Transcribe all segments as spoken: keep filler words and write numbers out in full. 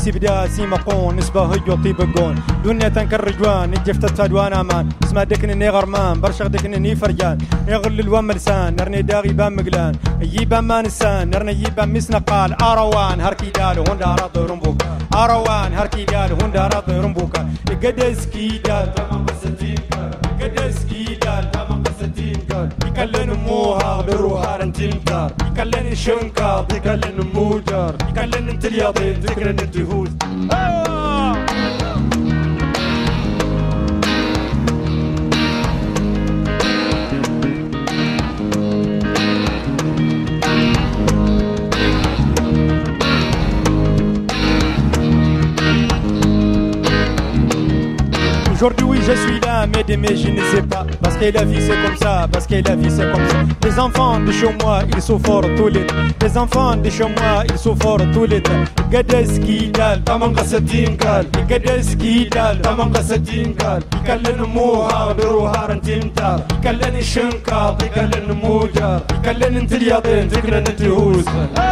سي بدا سي مقون نسبة هجو طيب الجون دنيا تنكر رجوان نجفت تفادوان امان اسمع دكن اني غرمان برشق دكن اني فرجان يغل الوام لسان نرني داغي بام مقلان يجيبان ما نسان نرني يجيبان مسنا قال اروان هركي دالو هوندا راطي رمبوك اروان هركي دالو هوندا راطي رمبوك قدس كي دال تمام قصتين قدس كي دال تمام قصتين يكلن موها بروها انتمتار يكلن شنكا يكلن موجر يكلن انت الياضين ذكرن انت هوز Aujourd'hui je suis là mais demain je ne sais pas parce que la vie c'est comme ça parce que la vie c'est comme ça. Les enfants de chez moi ils sont forts tous les les enfants de chez moi ils sont forts tous les temps. قدس كي دال تمام قصتين قال قدس كي دال تمام قصتين قال يكلن موها بروها انتمتار يكلن الشنكا يكلن موجر يكلن انت الياضين ذكرن انت هوز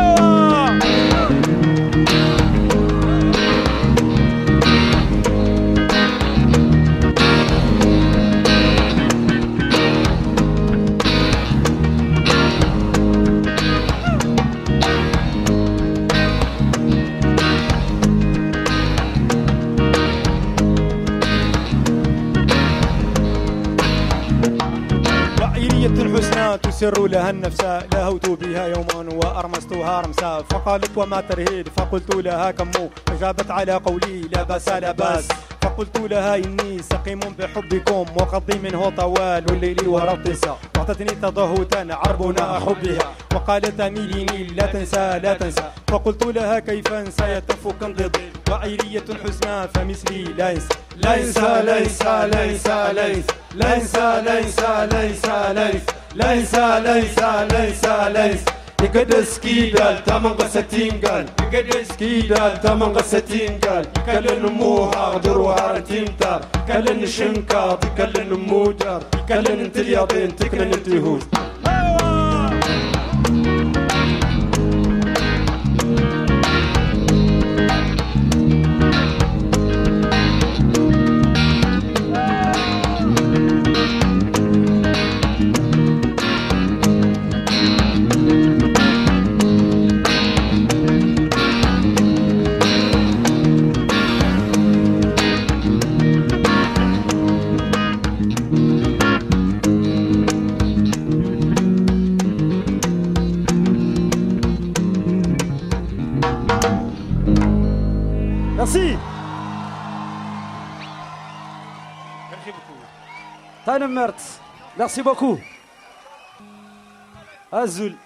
الحسنى تسر لها النفساء لاهوت بها يوما وأرمستها رمسا فقالت وما ترهيد فقلت لها كمو فجابت على قولي لا باس لا باس فقلت لها إني سقيم بحبكم وقضي منه طوال الليل ورطسا وأعطتني تضهوتا عربنا حبها وقالت أميليني لا تنسى لا تنسى فقلت لها كيف أنسى يتفك انضضي وعيرية حسنى فمثلي لا ينسى لا ينسى ليس ليس ليس ليس ليس ليس ليس ليس ليس ليس ليس يقدس كيدال تمن قستين قال يقدس كيدال تمن قستين قال يكلن موها دروها تيمتار يكلن شنكا يكلن موجر يكلن انت الياضين تكلن انت هوز Merci. Merci beaucoup. Tanemert. Merci beaucoup. Azul.